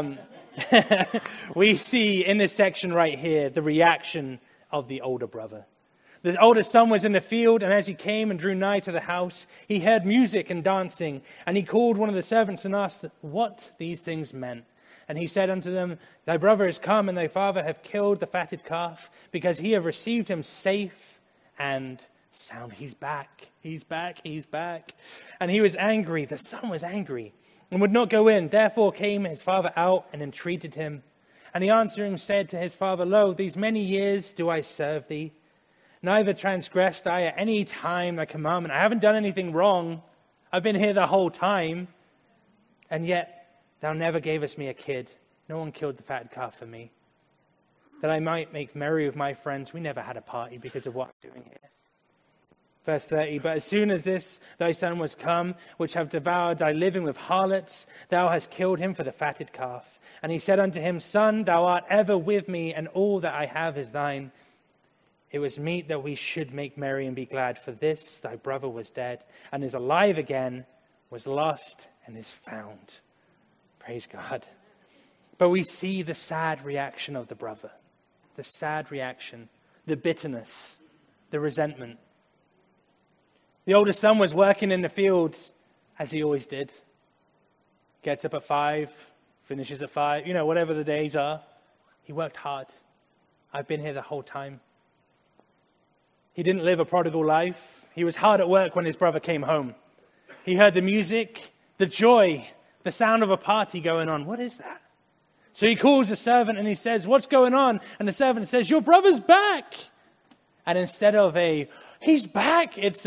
We see in this section right here the reaction of the older brother. The older son was in the field, and as he came and drew nigh to the house, he heard music and dancing. And he called one of the servants and asked what these things meant. And he said unto them, thy brother is come, and thy father hath killed the fatted calf, because he hath received him safe and sound. He's back. He's back. He's back. And he was angry. The son was angry and would not go in. Therefore came his father out and entreated him. And he answering said to his father, Lo, these many years do I serve thee. Neither transgressed I at any time thy commandment. I haven't done anything wrong. I've been here the whole time. And yet thou never gavest me a kid. No one killed the fatted calf for me. That I might make merry with my friends. We never had a party because of what I'm doing here. Verse 30, but as soon as this thy son was come, which have devoured thy living with harlots, thou hast killed him for the fatted calf. And he said unto him, Son, thou art ever with me, and all that I have is thine. It was meet that we should make merry and be glad, for this thy brother was dead, and is alive again, was lost, and is found. Praise God. But we see the sad reaction of the brother. The sad reaction, the bitterness, the resentment. The older son was working in the field as he always did. Gets up at 5, finishes at 5, whatever the days are. He worked hard. I've been here the whole time. He didn't live a prodigal life. He was hard at work when his brother came home. He heard the music, the joy, the sound of a party going on. What is that? So he calls the servant and he says, what's going on? And the servant says, your brother's back. And instead of he's back, it's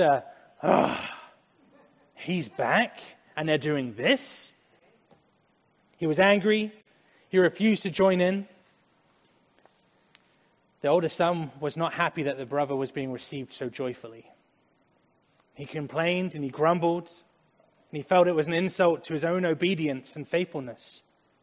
he's back, and they're doing this. He was angry. He refused to join in. The older son was not happy that the brother was being received so joyfully. He complained and he grumbled, and he felt it was an insult to his own obedience and faithfulness.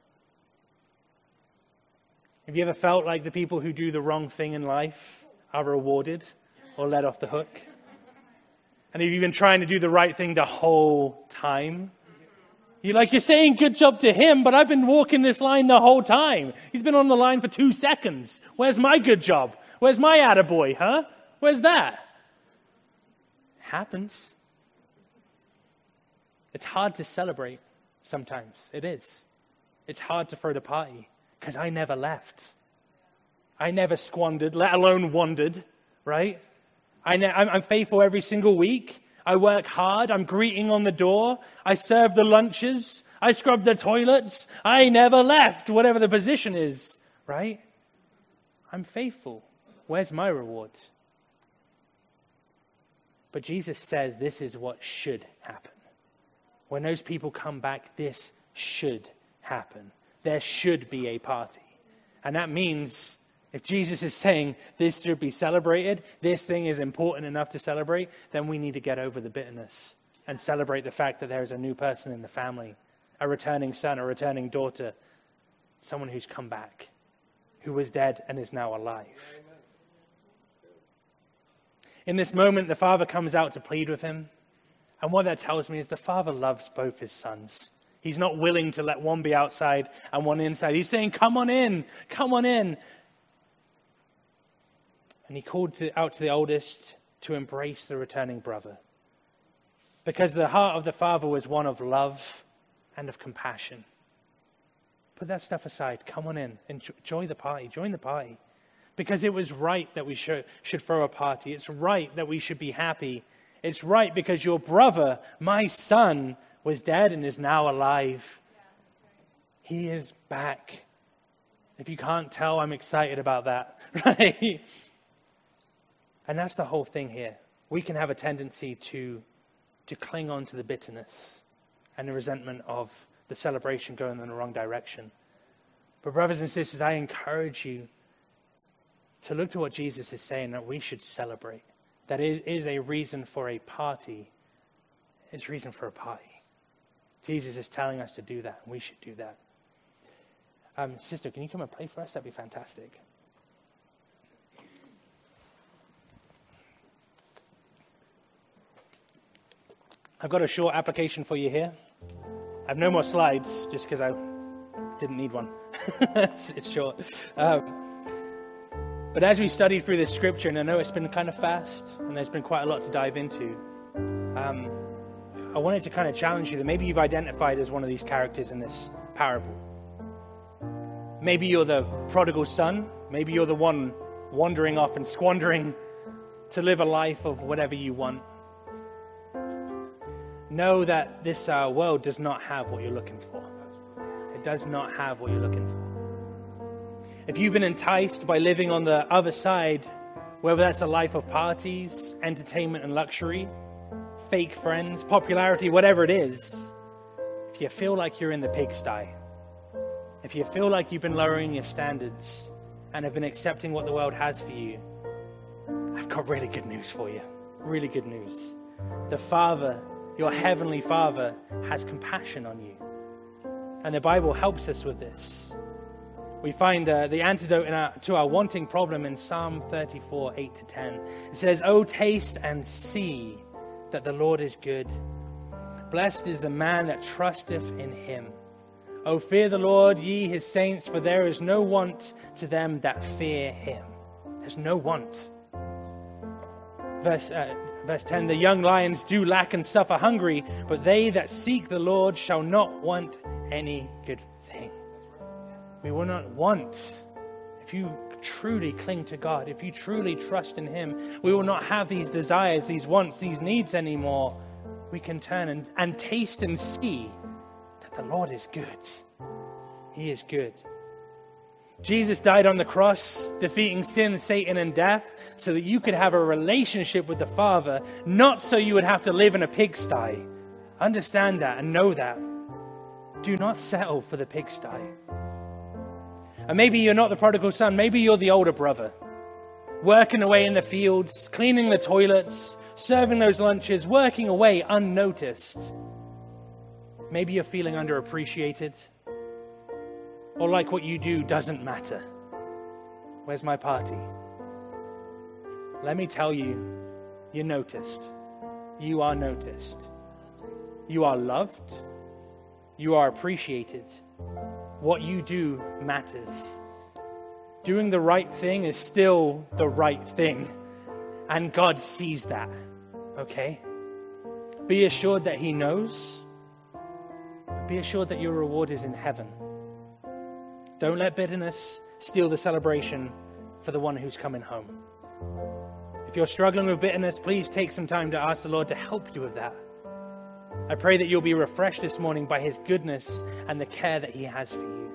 Have you ever felt like the people who do the wrong thing in life are rewarded or let off the hook? And have you been trying to do the right thing the whole time? You're saying good job to him, but I've been walking this line the whole time. He's been on the line for 2 seconds. Where's my good job? Where's my attaboy, huh? Where's that? It happens. It's hard to celebrate sometimes. It is. It's hard to throw the party because I never left. I never squandered, let alone wandered, right? I'm faithful every single week. I work hard. I'm greeting on the door. I serve the lunches. I scrub the toilets. I never left, whatever the position is, right? I'm faithful. Where's my reward? But Jesus says this is what should happen. When those people come back, this should happen. There should be a party. And that means if Jesus is saying this should be celebrated, this thing is important enough to celebrate, then we need to get over the bitterness and celebrate the fact that there is a new person in the family, a returning son, a returning daughter, someone who's come back, who was dead and is now alive. In this moment, the father comes out to plead with him. And what that tells me is the father loves both his sons. He's not willing to let one be outside and one inside. He's saying, come on in, come on in. And he called out to the oldest to embrace the returning brother. Because the heart of the father was one of love and of compassion. Put that stuff aside. Come on in. Enjoy the party. Join the party. Because it was right that we should throw a party. It's right that we should be happy. It's right because your brother, my son, was dead and is now alive. He is back. If you can't tell, I'm excited about that. Right? And that's the whole thing here. We can have a tendency to cling on to the bitterness and the resentment of the celebration going in the wrong direction. But brothers and sisters, I encourage you to look to what Jesus is saying, that we should celebrate. That is a reason for a party. It's a reason for a party. Jesus is telling us to do that, and we should do that. Sister, can you come and play for us? That'd be fantastic. I've got a short application for you here. I have no more slides, just because I didn't need one. It's short. But as we study through this scripture, and I know it's been kind of fast, and there's been quite a lot to dive into, I wanted to kind of challenge you that maybe you've identified as one of these characters in this parable. Maybe you're the prodigal son. Maybe you're the one wandering off and squandering to live a life of whatever you want. Know that this world does not have what you're looking for. It does not have what you're looking for. If you've been enticed by living on the other side, whether that's a life of parties, entertainment and luxury, fake friends, popularity, whatever it is, if you feel like you're in the pigsty, if you feel like you've been lowering your standards and have been accepting what the world has for you, I've got really good news for you. Really good news. The Father, your Heavenly Father, has compassion on you. And the Bible helps us with this. We find the antidote to our wanting problem in Psalm 34, 8-10. It says, "Oh, taste and see that the Lord is good. Blessed is the man that trusteth in him. O fear the Lord, ye his saints, for there is no want to them that fear him." There's no want. Verse 10, "The young lions do lack and suffer hungry, but they that seek the Lord shall not want any good thing." We will not want. If you truly cling to God, if you truly trust in him, we will not have these desires, these wants, these needs anymore. We can turn and taste and see that the Lord is good. He is good. Jesus died on the cross, defeating sin, Satan, and death, so that you could have a relationship with the Father, not so you would have to live in a pigsty. Understand that and know that. Do not settle for the pigsty. And maybe you're not the prodigal son. Maybe you're the older brother, working away in the fields, cleaning the toilets, serving those lunches, working away unnoticed. Maybe you're feeling underappreciated, or like what you do doesn't matter. Where's my party? Let me tell you, you're noticed. You are noticed. You are loved. You are appreciated. What you do matters. Doing the right thing is still the right thing. And God sees that. Okay? Be assured that he knows. Be assured that your reward is in heaven. Don't let bitterness steal the celebration for the one who's coming home. If you're struggling with bitterness, please take some time to ask the Lord to help you with that. I pray that you'll be refreshed this morning by his goodness and the care that he has for you.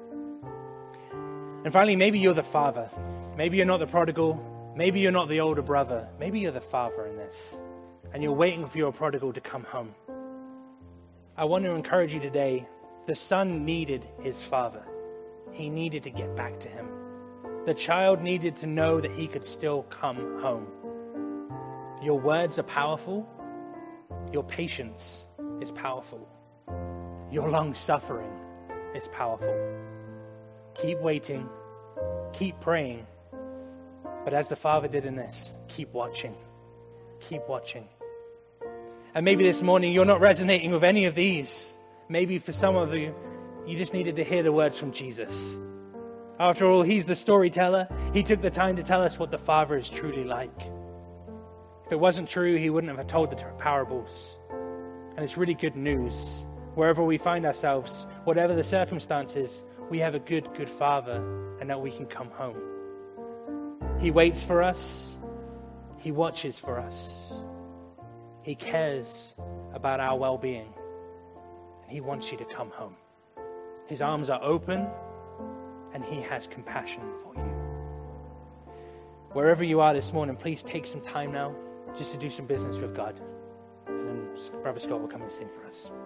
And finally, maybe you're the father. Maybe you're not the prodigal. Maybe you're not the older brother. Maybe you're the father in this, and you're waiting for your prodigal to come home. I want to encourage you today. The son needed his father. He needed to get back to him. The child needed to know that he could still come home. Your words are powerful. Your patience is powerful. Your long-suffering is powerful. Keep waiting. Keep praying. But as the Father did in this, keep watching. Keep watching. And maybe this morning you're not resonating with any of these. Maybe for some of you, you just needed to hear the words from Jesus. After all, he's the storyteller. He took the time to tell us what the Father is truly like. If it wasn't true, he wouldn't have told the parables. And it's really good news. Wherever we find ourselves, whatever the circumstances, we have a good Father, and that we can come home. He waits for us. He watches for us. He cares about our well-being. And he wants you to come home. His arms are open, and he has compassion for you. Wherever you are this morning, please take some time now just to do some business with God. And then Brother Scott will come and sing for us.